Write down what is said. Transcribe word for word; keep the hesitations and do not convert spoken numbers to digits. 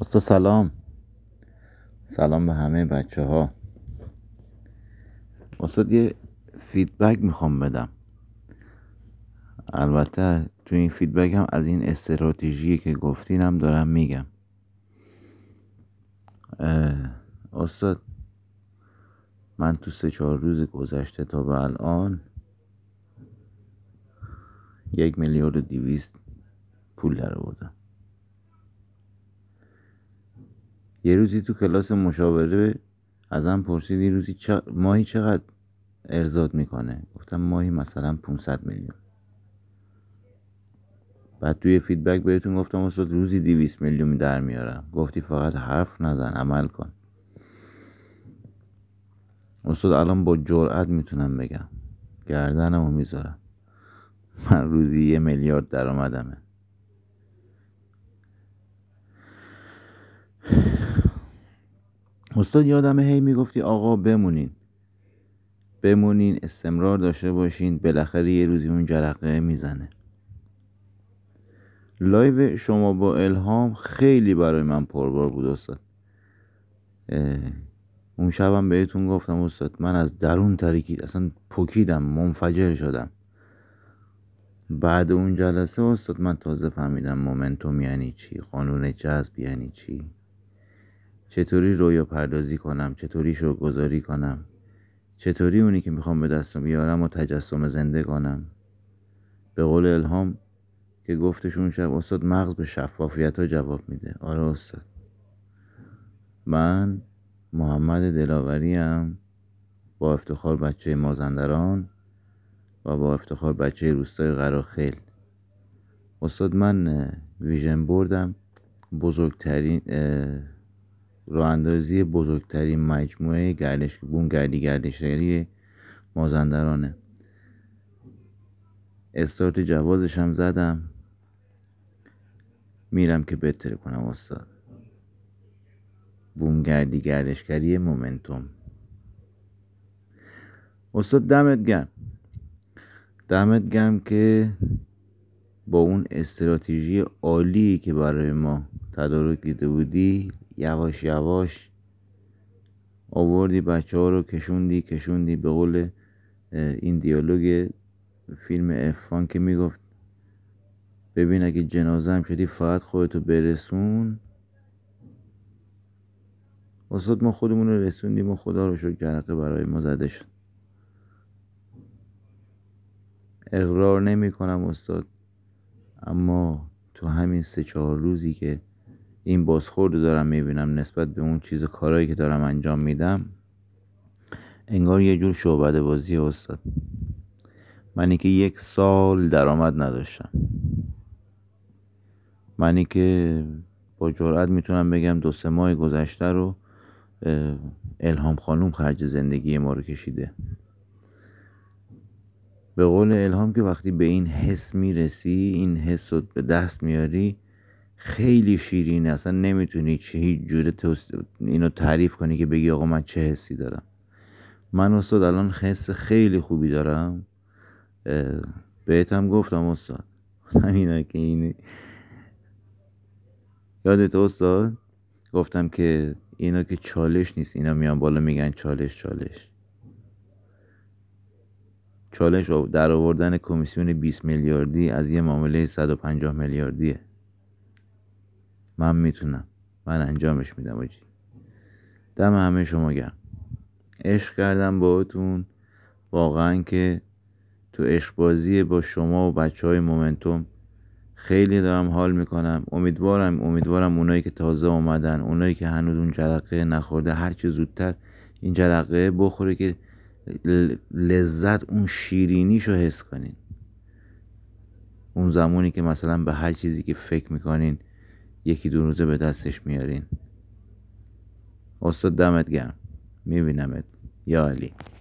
استاد سلام. سلام به همه بچه ها. استاد یه فیدبک میخوام بدم. البته تو این فیدبک هم از این استراتژی که گفتینم دارم میگم. استاد من تو سه چهار روز گذشته تا به الان یک میلیارد و دیویست پول در آوردم. یه روزی تو کلاس مشاوره ازم پرسید این روزی چه... ماهی چقدر ارزاد میکنه؟ گفتم ماهی مثلا پانصد میلیون. بعد توی فیدبک بهتون گفتم استاد روزی دویست میلیون در میارم. گفتی فقط حرف نزن، عمل کن. استاد الان با جرئت میتونم بگم، گردنمو میذارم، من روزی یه میلیارد درآمدمه. استاد یادمه هی میگفتی آقا بمونین بمونین استمرار داشته باشین، بالاخره یه روزی اون جرقه میزنه. لایو شما با الهام خیلی برای من پربار بود استاد. اون شبم بهتون گفتم استاد من از درون تاریکی اصلا پکیدم، منفجر شدم. بعد اون جلسه استاد من تازه فهمیدم مومنتوم یعنی چی، قانون جذب یعنی چی، چطوری رویا پردازی کنم، چطوری شوگذاری کنم، چطوری اونی که میخوام به دست بیارم و تجسم زنده کنم. به قول الهام که گفتش اون شب استاد مغز به شفافیت ها جواب میده. آره استاد، من محمد دلاوریم، با افتخار بچه مازندران و با افتخار بچه روستای قراخیل. استاد من ویژن بردم بزرگترین راه اندازی بزرگترین مجموعه گردش بوم گردی گردشگری مازندرانه. استارت جوازش هم زدم، میرم که بهتر کنم استاد. بوم گردی گردشگری مومنتوم. استاد دمت گرم، دمت گرم که با اون استراتژی عالی که برای ما تدارک دیده بودی یواش یواش آوردی بچه ها رو کشوندی کشوندی به قول این دیالوگ فیلم افان که میگفت ببین اگه جنازه هم شدی فقط خودتو برسون. استاد ما خودمون رو رسوندیم و خدا رو شکر جرقه برای ما زده شد. اقرار نمی کنم استاد، اما تو همین سه چهار روزی که این بازخورد رو دارم میبینم نسبت به اون چیز کارهایی که دارم انجام میدم، انگار یه جور شعبده بازی استاد. منی که یک سال درآمد نداشتم، منی که با جرئت میتونم بگم دو سه ماه گذشته رو الهام خانوم خرج زندگی ما رو کشیده. به قول الهام که وقتی به این حس میرسی، این حس رو به دست میاری، خیلی شیرینه. اصلا نمیتونی چه هیچ جوره اینو تعریف کنی که بگی آقا من چه حسی دارم. من استاد الان حس خیلی خوبی دارم. بهتم گفتم استاد همینا که این یادت استاد گفتم که اینا که چالش نیست، اینا میان بالا میگن چالش چالش چالش در آوردن کمیسیون بیست میلیاردی از یه معامله صد و پنجاه میلیاردیه. من میتونم، من انجامش میدم آجی. دم همه شما گرم. عشق کردم باهاتون واقعا، که تو عشق بازی با شما و بچه های مومنتوم خیلی دارم حال میکنم. امیدوارم امیدوارم اونایی که تازه اومدن، اونایی که هنوز اون جرقه نخورده، هرچی زودتر این جرقه بخوره که لذت اون شیرینیشو حس کنین. اون زمانی که مثلا به هر چیزی که فکر میکنین یکی دو روزه به دستش میارین. استاد دمت گرم، میبینمت یا علی.